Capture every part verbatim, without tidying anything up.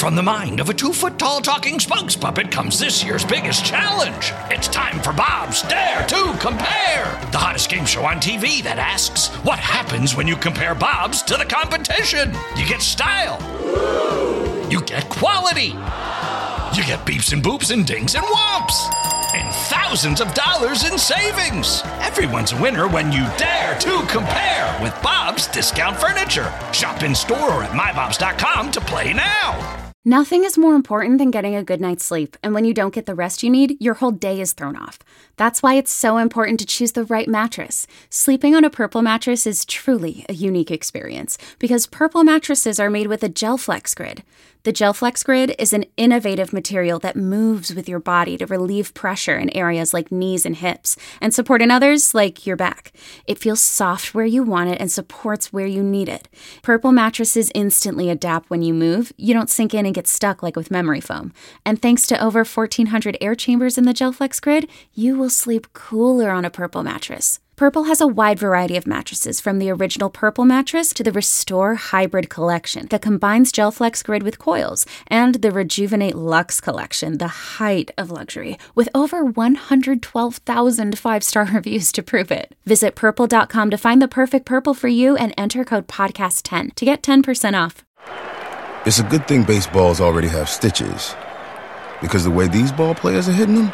From the mind of a two-foot-tall talking spokes puppet comes this year's biggest challenge. It's time for Bob's Dare to Compare, the hottest game show on T V that asks, what happens when you compare Bobs to the competition? You get style. You get quality. You get beeps and boops and dings and whomps. And thousands of dollars in savings. Everyone's a winner when you dare to compare with Bob's Discount Furniture. Shop in store or at my bobs dot com to play now. Nothing is more important than getting a good night's sleep, and when you don't get the rest you need, your whole day is thrown off. That's why it's so important to choose the right mattress. Sleeping on a Purple mattress is truly a unique experience, because Purple mattresses are made with a GelFlex Grid. The GelFlex Grid is an innovative material that moves with your body to relieve pressure in areas like knees and hips, and support in others like your back. It feels soft where you want it and supports where you need it. Purple mattresses instantly adapt when you move. You don't sink in and get stuck like with memory foam. And thanks to over fourteen hundred air chambers in the GelFlex Grid, you will sleep cooler on a Purple mattress. Purple has a wide variety of mattresses, from the original Purple mattress to the Restore Hybrid collection that combines GelFlex Grid with coils, and the Rejuvenate Luxe collection, the height of luxury, with over one hundred twelve thousand five-star reviews to prove it. Visit purple dot com to find the perfect Purple for you and enter code podcast ten to get ten percent off. It's a good thing baseballs already have stitches, because the way these ball players are hitting them,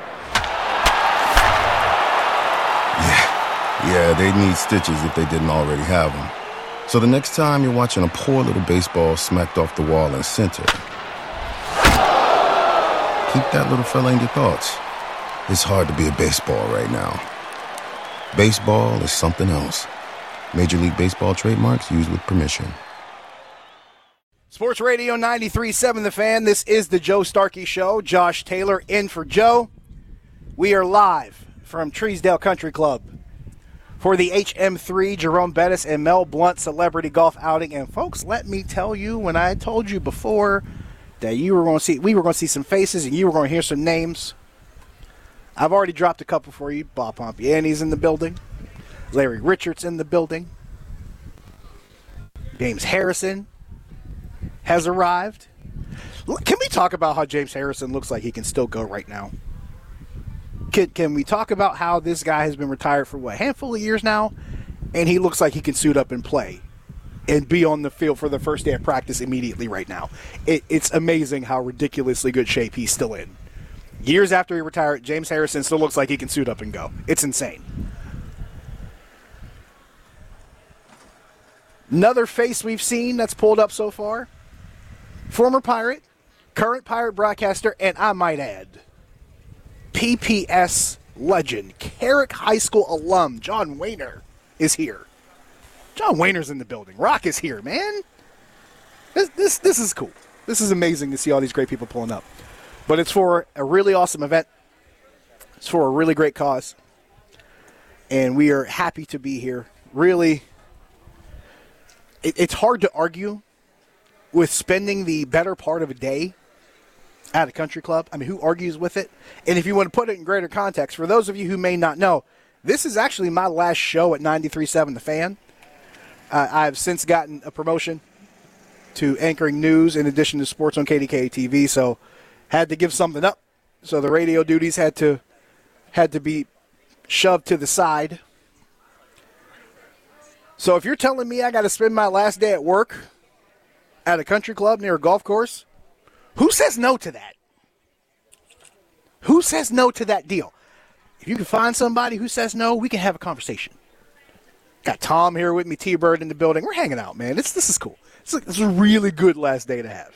yeah. Yeah, they need stitches if they didn't already have them. So the next time you're watching a poor little baseball smacked off the wall in center, keep that little fella in your thoughts. It's hard to be a baseball right now. Baseball is something else. Major League Baseball trademarks used with permission. Sports Radio ninety-three point seven The Fan. This is the Joe Starkey Show. Josh Taylor in for Joe. We are live from Treesdale Country Club for the H M three Jerome Bettis and Mel Blount Celebrity Golf Outing. And folks, let me tell you, when I told you before that you were going to see, we were going to see some faces and you were going to hear some names, I've already dropped a couple for you. Bob Pompiani's in the building. Larry Richards in the building. James Harrison has arrived. Can we talk about how James Harrison looks like he can still go right now? Can, can we talk about how this guy has been retired for, what, a handful of years now? And he looks like he can suit up and play and be on the field for the first day of practice immediately right now. It, it's amazing how ridiculously good shape he's still in. Years after he retired, James Harrison still looks like he can suit up and go. It's insane. Another face we've seen that's pulled up so far, former Pirate, current Pirate broadcaster, and I might add, P P S legend, Carrick High School alum, John Wehner is here. John Wehner's in the building. Rock is here, man. This, this, this is cool. This is amazing to see all these great people pulling up. But it's for a really awesome event. It's for a really great cause. And we are happy to be here. Really, it, it's hard to argue with spending the better part of a day at a country club. I mean, who argues with it? And if you want to put it in greater context, for those of you who may not know, this is actually my last show at ninety-three point seven The Fan. Uh, I've since gotten a promotion to anchoring news in addition to sports on K D K A T V, so had to give something up. So the radio duties had to had to be shoved to the side. So if you're telling me I got to spend my last day at work at a country club near a golf course, who says no to that? Who says no to that deal? If you can find somebody who says no, we can have a conversation. Got Tom here with me, T-Bird in the building. We're hanging out, man. It's, this is cool. It's, it's a really good last day to have.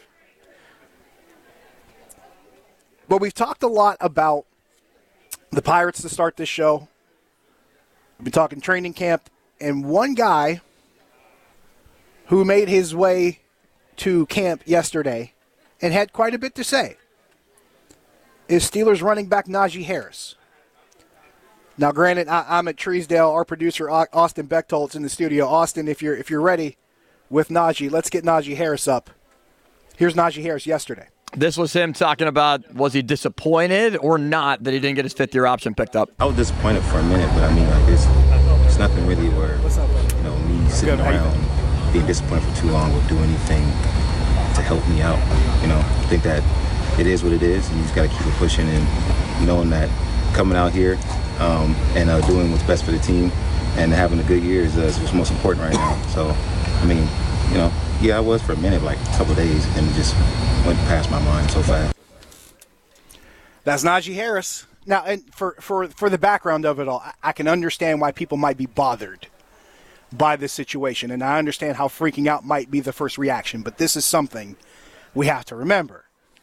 But we've talked a lot about the Pirates to start this show. We've been talking training camp. And one guy who made his way to camp yesterday and had quite a bit to say is Steelers running back Najee Harris. Now, granted, I, I'm at Treesdale. Our producer, Austin Bechtolt's in the studio. Austin, if you're if you're ready with Najee, let's get Najee Harris up. Here's Najee Harris yesterday. This was him talking about, was he disappointed or not that he didn't get his fifth-year option picked up? I was disappointed for a minute, but I mean, like, it's, it's nothing really where, you know, me sitting around being disappointed for too long would do anything to help me out, you know. think that it is what it is, and you just got to keep it pushing and knowing that coming out here um, and uh, doing what's best for the team and having a good year is, uh, is what's most important right now. So, I mean, you know, yeah, I was for a minute, like a couple of days, and it just went past my mind so fast. That's Najee Harris. Now, and for, for, for the background of it all, I, I can understand why people might be bothered by this situation, and I understand how freaking out might be the first reaction, but this is something we have to remember.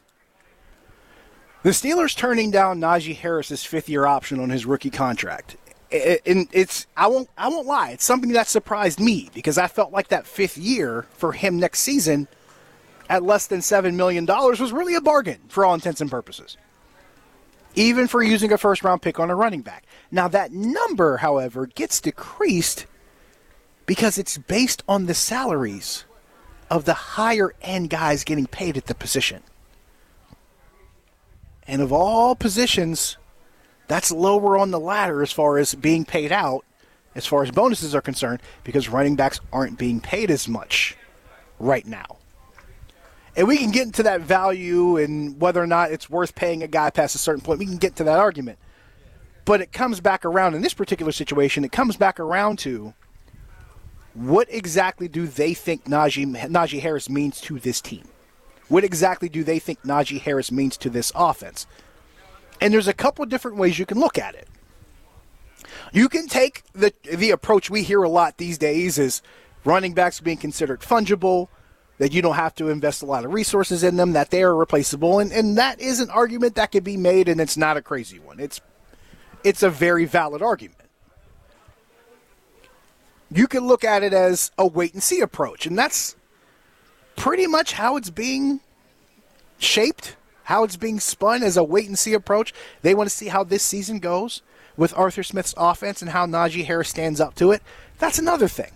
The Steelers turning down Najee Harris's fifth-year option on his rookie contract. And it's I won't I won't lie, it's something that surprised me because I felt like that fifth year for him next season at less than seven million dollars was really a bargain for all intents and purposes, even for using a first-round pick on a running back. Now, that number, however, gets decreased because it's based on the salaries of the higher-end guys getting paid at the position. And of all positions, that's lower on the ladder as far as being paid out, as far as bonuses are concerned, because running backs aren't being paid as much right now. And we can get into that value and whether or not it's worth paying a guy past a certain point. We can get to that argument. But it comes back around, in this particular situation, it comes back around to what exactly do they think Najee, Najee Harris means to this team? What exactly do they think Najee Harris means to this offense? And there's a couple of different ways you can look at it. You can take the the approach we hear a lot these days is running backs being considered fungible, that you don't have to invest a lot of resources in them, that they are replaceable. And, and that is an argument that can be made, and it's not a crazy one. It's it's a very valid argument. You can look at it as a wait-and-see approach, and that's pretty much how it's being shaped, how it's being spun as a wait-and-see approach. They want to see how this season goes with Arthur Smith's offense and how Najee Harris stands up to it. That's another thing.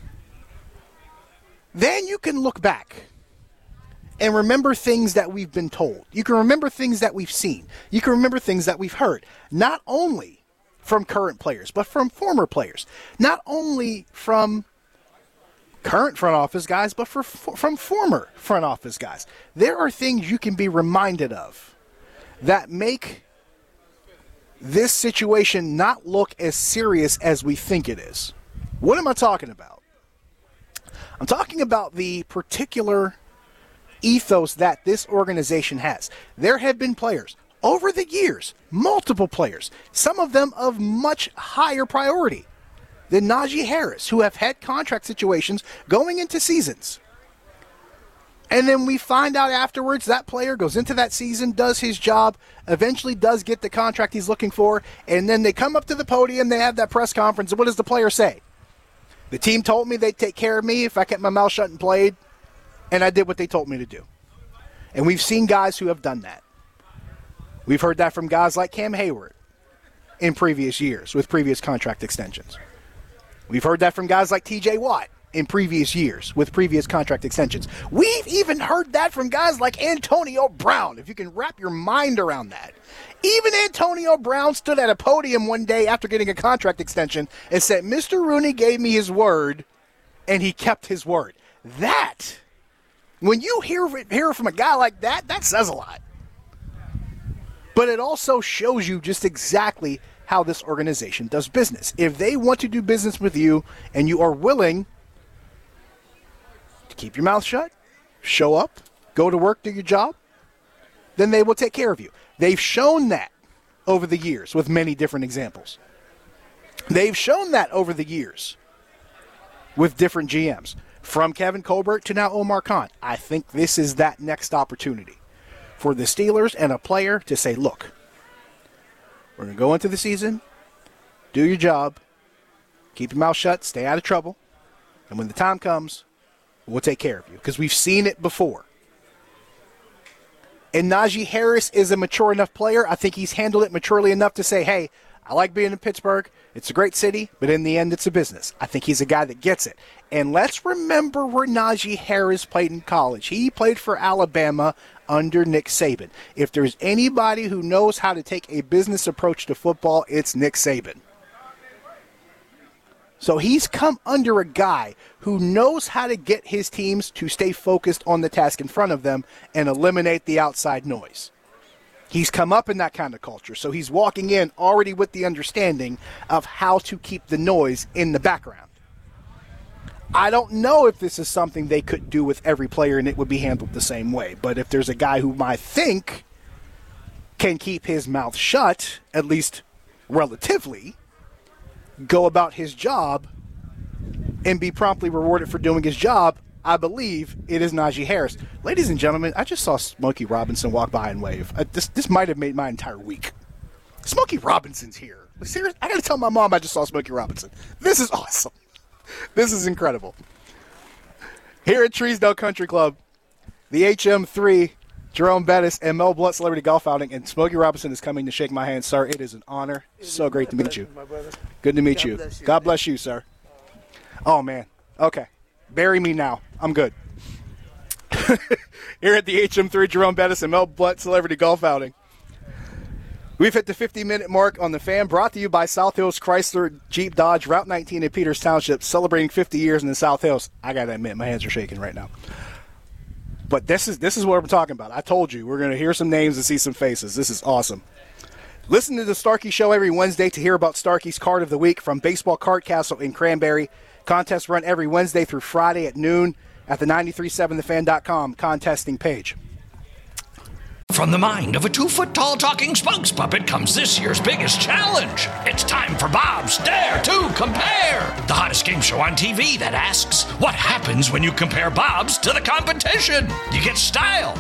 Then you can look back and remember things that we've been told. You can remember things that we've seen. You can remember things that we've heard, not only from current players, but from former players. Not only from current front office guys, but for, for, from former front office guys. There are things you can be reminded of that make this situation not look as serious as we think it is. What am I talking about? I'm talking about the particular ethos that this organization has. There have been players over the years, multiple players, some of them of much higher priority than Najee Harris, who have had contract situations going into seasons. And then we find out afterwards that player goes into that season, does his job, eventually does get the contract he's looking for, and then they come up to the podium, they have that press conference, and what does the player say? The team told me they'd take care of me if I kept my mouth shut and played, and I did what they told me to do. And we've seen guys who have done that. We've heard that from guys like Cam Hayward in previous years with previous contract extensions. We've heard that from guys like T J Watt in previous years with previous contract extensions. We've even heard that from guys like Antonio Brown, if you can wrap your mind around that. Even Antonio Brown stood at a podium one day after getting a contract extension and said, Mister Rooney gave me his word, and he kept his word. That, when you hear, hear from a guy like that, that says a lot. But it also shows you just exactly how this organization does business. If they want to do business with you and you are willing to keep your mouth shut, show up, go to work, do your job, then they will take care of you. They've shown that over the years with many different examples. They've shown that over the years with different G Ms. From Kevin Colbert to now Omar Khan. I think this is that next opportunity for the Steelers and a player to say, look, we're going to go into the season, do your job, keep your mouth shut, stay out of trouble, and when the time comes, we'll take care of you. Because we've seen it before. And Najee Harris is a mature enough player. I think he's handled it maturely enough to say, hey, I like being in Pittsburgh. It's a great city, but in the end, it's a business. I think he's a guy that gets it. And let's remember where Najee Harris played in college. He played for Alabama under Nick Saban. If there's anybody who knows how to take a business approach to football, it's Nick Saban. So he's come under a guy who knows how to get his teams to stay focused on the task in front of them and eliminate the outside noise. He's come up in that kind of culture, so he's walking in already with the understanding of how to keep the noise in the background. I don't know if this is something they could do with every player and it would be handled the same way, but if there's a guy whom I think can keep his mouth shut, at least relatively, go about his job, and be promptly rewarded for doing his job, I believe it is Najee Harris. Ladies and gentlemen, I just saw Smokey Robinson walk by and wave. I, this this might have made my entire week. Smokey Robinson's here. Seriously, I got to tell my mom I just saw Smokey Robinson. This is awesome. This is incredible. Here at Treesdale Country Club, the H M three, Jerome Bettis, and Mel Blunt Celebrity Golf Outing, and Smokey Robinson is coming to shake my hand. Sir, it is an honor. So great to meet you. Good to meet you. God bless you, sir. Oh, man. Okay. Bury me now. I'm good. Here at the H M three, Jerome Bettis, and Mel Blunt Celebrity Golf Outing. We've hit the fifty-minute mark on the Fan, brought to you by South Hills Chrysler Jeep Dodge, Route nineteen in Peters Township, celebrating fifty years in the South Hills. I got to admit, my hands are shaking right now. But this is this is what we're talking about. I told you, we're going to hear some names and see some faces. This is awesome. Listen to the Starkey Show every Wednesday to hear about Starkey's Card of the Week from Baseball Card Castle in Cranberry. Contests run every Wednesday through Friday at noon at the nine three seven the fan dot com contesting page. From the mind of a two-foot-tall talking spokes puppet comes this year's biggest challenge. It's time for Bob's Dare to Compare, the hottest game show on T V that asks, what happens when you compare Bob's to the competition? You get style.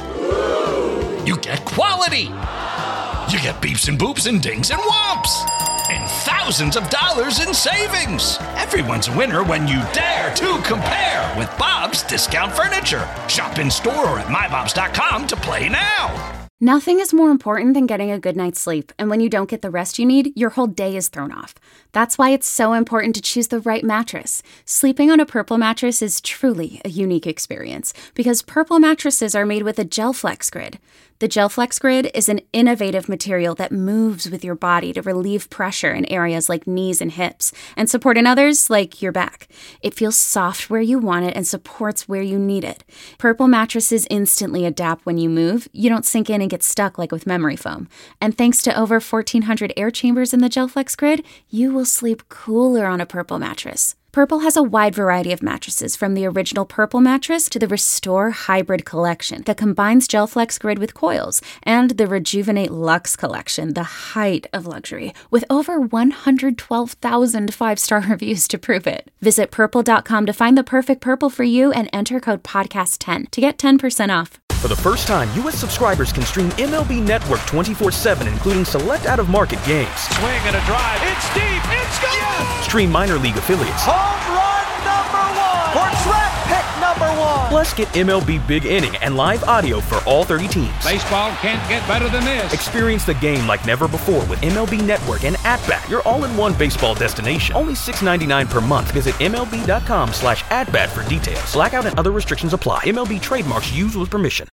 You get quality. You get beeps and boops and dings and whomps. And thousands of dollars in savings. Everyone's a winner when you dare to compare with Bob's Discount Furniture. Shop in store or at my bobs dot com to play now. Nothing is more important than getting a good night's sleep, and when you don't get the rest you need, your whole day is thrown off. That's why it's so important to choose the right mattress. Sleeping on a Purple mattress is truly a unique experience, because Purple mattresses are made with a GelFlex Grid. The GelFlex Grid is an innovative material that moves with your body to relieve pressure in areas like knees and hips, and support in others like your back. It feels soft where you want it and supports where you need it. Purple mattresses instantly adapt when you move. You don't sink in and get stuck like with memory foam. And thanks to over fourteen hundred air chambers in the GelFlex Grid, you will sleep cooler on a Purple mattress. Purple has a wide variety of mattresses, from the original Purple mattress to the Restore Hybrid collection that combines GelFlex Grid with coils, and the Rejuvenate Luxe collection, the height of luxury, with over one hundred twelve thousand five-star reviews to prove it. Visit purple dot com to find the perfect Purple for you and enter code podcast ten to get ten percent off. For the first time, U S subscribers can stream M L B Network twenty-four seven, including select out-of-market games. Swing and a drive. It's deep. It's gone. Yes! Stream minor league affiliates. Home run number one. Or draft pick number one. Plus, get M L B Big Inning and live audio for all thirty teams. Baseball can't get better than this. Experience the game like never before with M L B Network and At-Bat, your all-in-one baseball destination. Only six ninety-nine per month. Visit M L B dot com slash at-bat for details. Blackout and other restrictions apply. M L B trademarks used with permission.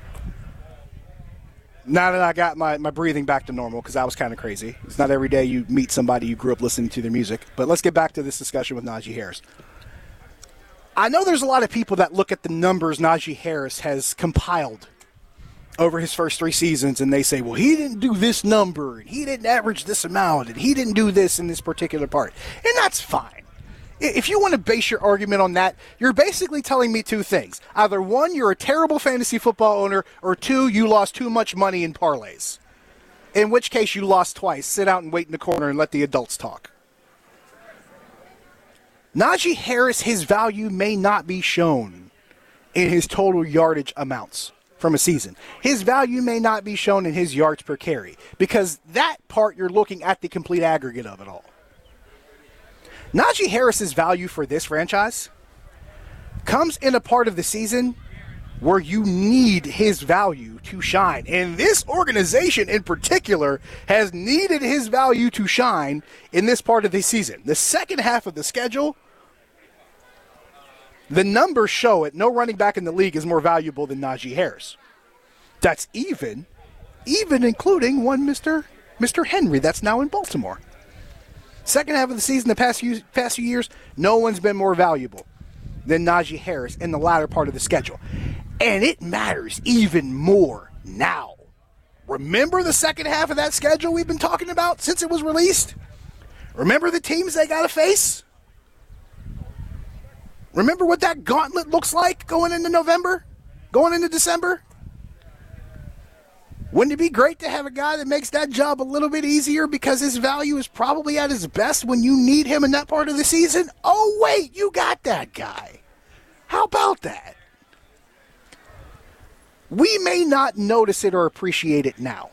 Now that I got my, my breathing back to normal, because that was kind of crazy. It's not every day you meet somebody you grew up listening to their music. But let's get back to this discussion with Najee Harris. I know there's a lot of people that look at the numbers Najee Harris has compiled over his first three seasons, and they say, well, he didn't do this number, and he didn't average this amount, and he didn't do this in this particular part. And that's fine. If you want to base your argument on that, you're basically telling me two things. Either one, you're a terrible fantasy football owner, or two, you lost too much money in parlays. In which case, you lost twice. Sit out and wait in the corner and let the adults talk. Najee Harris, his value may not be shown in his total yardage amounts from a season. His value may not be shown in his yards per carry, because that part you're looking at the complete aggregate of it all. Najee Harris's value for this franchise comes in a part of the season where you need his value to shine. And this organization in particular has needed his value to shine in this part of the season. The second half of the schedule, the numbers show it. No running back in the league is more valuable than Najee Harris. That's even, even including one Mister Mister Henry that's now in Baltimore. Second half of the season, the past few, past few years, no one's been more valuable than Najee Harris in the latter part of the schedule. And it matters even more now. Remember the second half of that schedule we've been talking about since it was released? Remember the teams they got to face? Remember what that gauntlet looks like going into November? Going into December? Wouldn't it be great to have a guy that makes that job a little bit easier because his value is probably at his best when you need him in that part of the season? Oh, wait, you got that guy. How about that? We may not notice it or appreciate it now.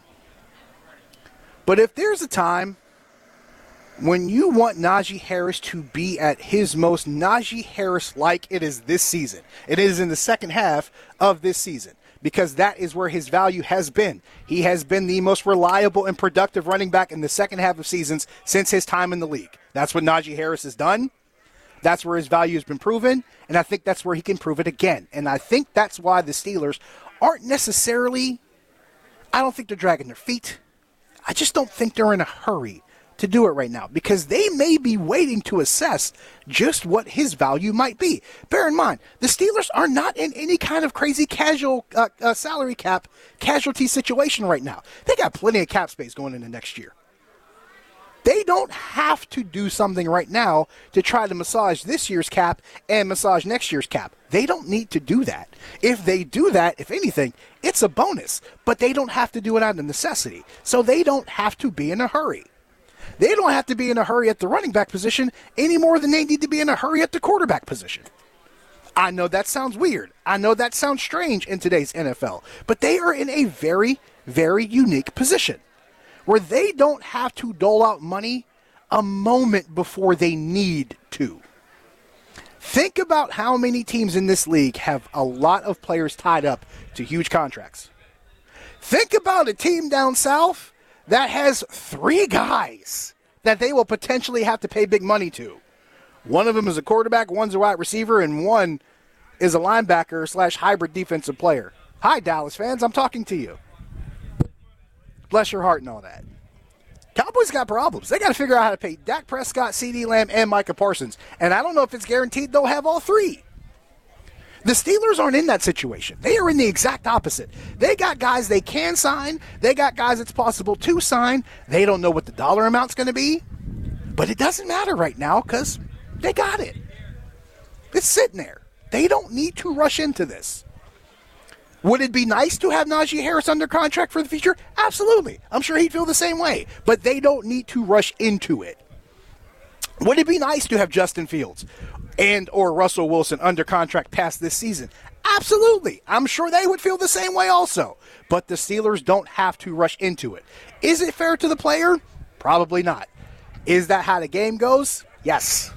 But if there's a time when you want Najee Harris to be at his most Najee Harris-like, it is this season. It is in the second half of this season because that is where his value has been. He has been the most reliable and productive running back in the second half of seasons since his time in the league. That's what Najee Harris has done. That's where his value has been proven, and I think that's where he can prove it again. And I think that's why the Steelers aren't necessarily, I don't think they're dragging their feet. I just don't think they're in a hurry to do it right now because they may be waiting to assess just what his value might be. Bear in mind, the Steelers are not in any kind of crazy casual uh, uh, salary cap casualty situation right now. They got plenty of cap space going into next year. They don't have to do something right now to try to massage this year's cap and massage next year's cap. They don't need to do that. If they do that, if anything, it's a bonus. But they don't have to do it out of necessity. So they don't have to be in a hurry. They don't have to be in a hurry at the running back position any more than they need to be in a hurry at the quarterback position. I know that sounds weird. I know that sounds strange in today's N F L. But they are in a very, very unique position where they don't have to dole out money a moment before they need to. Think about how many teams in this league have a lot of players tied up to huge contracts. Think about a team down south that has three guys that they will potentially have to pay big money to. One of them is a quarterback, one's a wide receiver, and one is a linebacker slash hybrid defensive player. Hi, Dallas fans, I'm talking to you. Bless your heart and all that. Cowboys got problems. They got to figure out how to pay Dak Prescott, CeeDee Lamb, and Micah Parsons. And I don't know if it's guaranteed they'll have all three. The Steelers aren't in that situation. They are in the exact opposite. They got guys they can sign. They got guys it's possible to sign. They don't know what the dollar amount's going to be. But it doesn't matter right now because they got it. It's sitting there. They don't need to rush into this. Would it be nice to have Najee Harris under contract for the future? Absolutely. I'm sure he'd feel the same way. But they don't need to rush into it. Would it be nice to have Justin Fields and or Russell Wilson under contract past this season? Absolutely. I'm sure they would feel the same way also. But the Steelers don't have to rush into it. Is it fair to the player? Probably not. Is that how the game goes? Yes.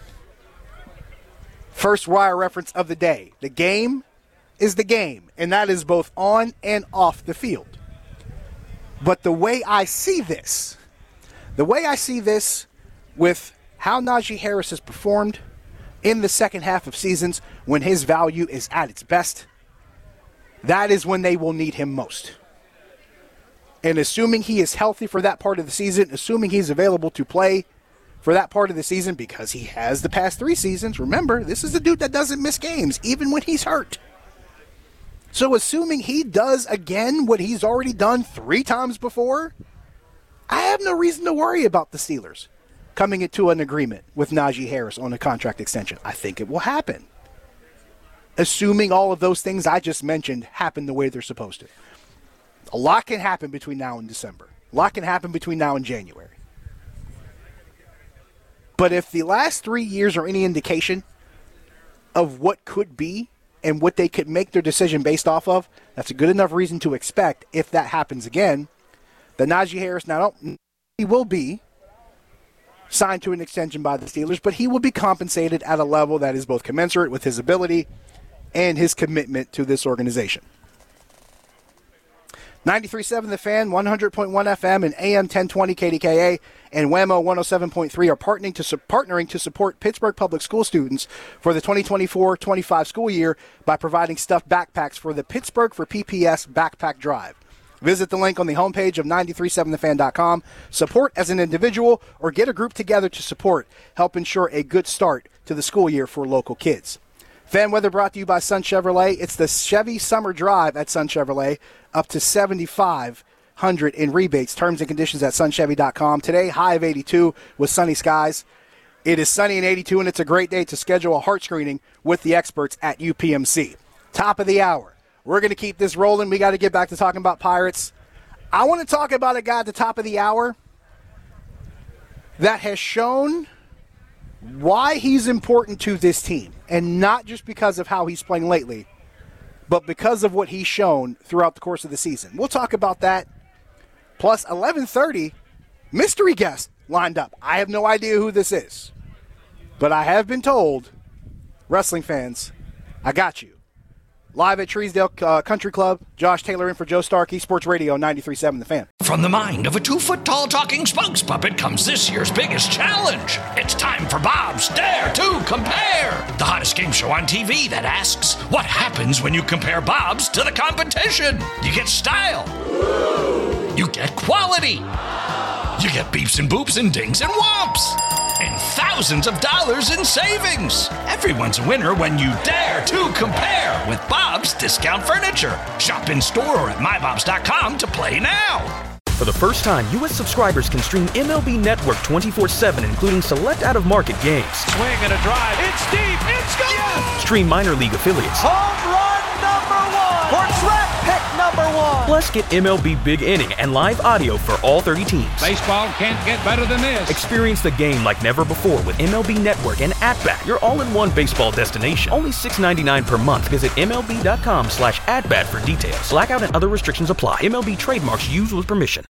First wire reference of the day. The game is the game, and that is both on and off the field. But the way I see this, the way I see this with how Najee Harris has performed in the second half of seasons when his value is at its best, that is when they will need him most. And assuming he is healthy for that part of the season, assuming he's available to play for that part of the season because he has the past three seasons, remember, this is the dude that doesn't miss games, even when he's hurt. So assuming he does again what he's already done three times before, I have no reason to worry about the Steelers coming into an agreement with Najee Harris on a contract extension. I think it will happen. Assuming all of those things I just mentioned happen the way they're supposed to. A lot can happen between now and December. A lot can happen between now and January. But if the last three years are any indication of what could be, and what they could make their decision based off of, that's a good enough reason to expect, if that happens again, that Najee Harris not only he will be signed to an extension by the Steelers, but he will be compensated at a level that is both commensurate with his ability and his commitment to this organization. ninety-three point seven The Fan, one hundred point one F M, and A M ten twenty K D K A, and Whammo one oh seven point three are partnering to, su- partnering to support Pittsburgh Public School students for the twenty twenty-four twenty-five school year by providing stuffed backpacks for the Pittsburgh for P P S Backpack Drive. Visit the link on the homepage of nine three seven the fan dot com. Support as an individual or get a group together to support. Help ensure a good start to the school year for local kids. Fan weather brought to you by Sun Chevrolet. It's the Chevy Summer Drive at Sun Chevrolet. Up to seventy-five hundred dollars in rebates. Terms and conditions at sun chevy dot com. Today, high of eighty-two with sunny skies. It is sunny and eighty-two, and it's a great day to schedule a heart screening with the experts at U P M C. Top of the hour. We're going to keep this rolling. We got to get back to talking about Pirates. I want to talk about a guy at the top of the hour that has shown why he's important to this team, and not just because of how he's playing lately, but because of what he's shown throughout the course of the season. We'll talk about that. Plus, eleven thirty, mystery guest lined up. I have no idea who this is, but I have been told, wrestling fans, I got you. Live at Treesdale uh, Country Club, Josh Taylor in for Joe Starkey, Sports Radio ninety-three point seven The Fan. From the mind of a two-foot-tall talking spokes puppet comes this year's biggest challenge. It's time for Bob's Dare to Compare, the hottest game show on T V that asks, what happens when you compare Bob's to the competition? You get style. You get quality. You get beeps and boops and dings and whomps. And thousands of dollars in savings. Everyone's a winner when you dare to compare with Bob's Discount Furniture. Shop in store or at my bobs dot com to play now. For the first time, U S subscribers can stream M L B Network twenty-four seven, including select out-of-market games. Swing and a drive. It's deep. It's gone. Yes. Stream minor league affiliates. Home run number one. For draft pick number one. Plus, get M L B Big Inning and live audio for all thirty teams. Baseball can't get better than this. Experience the game like never before with M L B Network and At-Bat, your all-in-one baseball destination. Only six dollars and ninety-nine cents per month. Visit M L B dot com slash at bat for details. Blackout and other restrictions apply. M L B trademarks used with permission.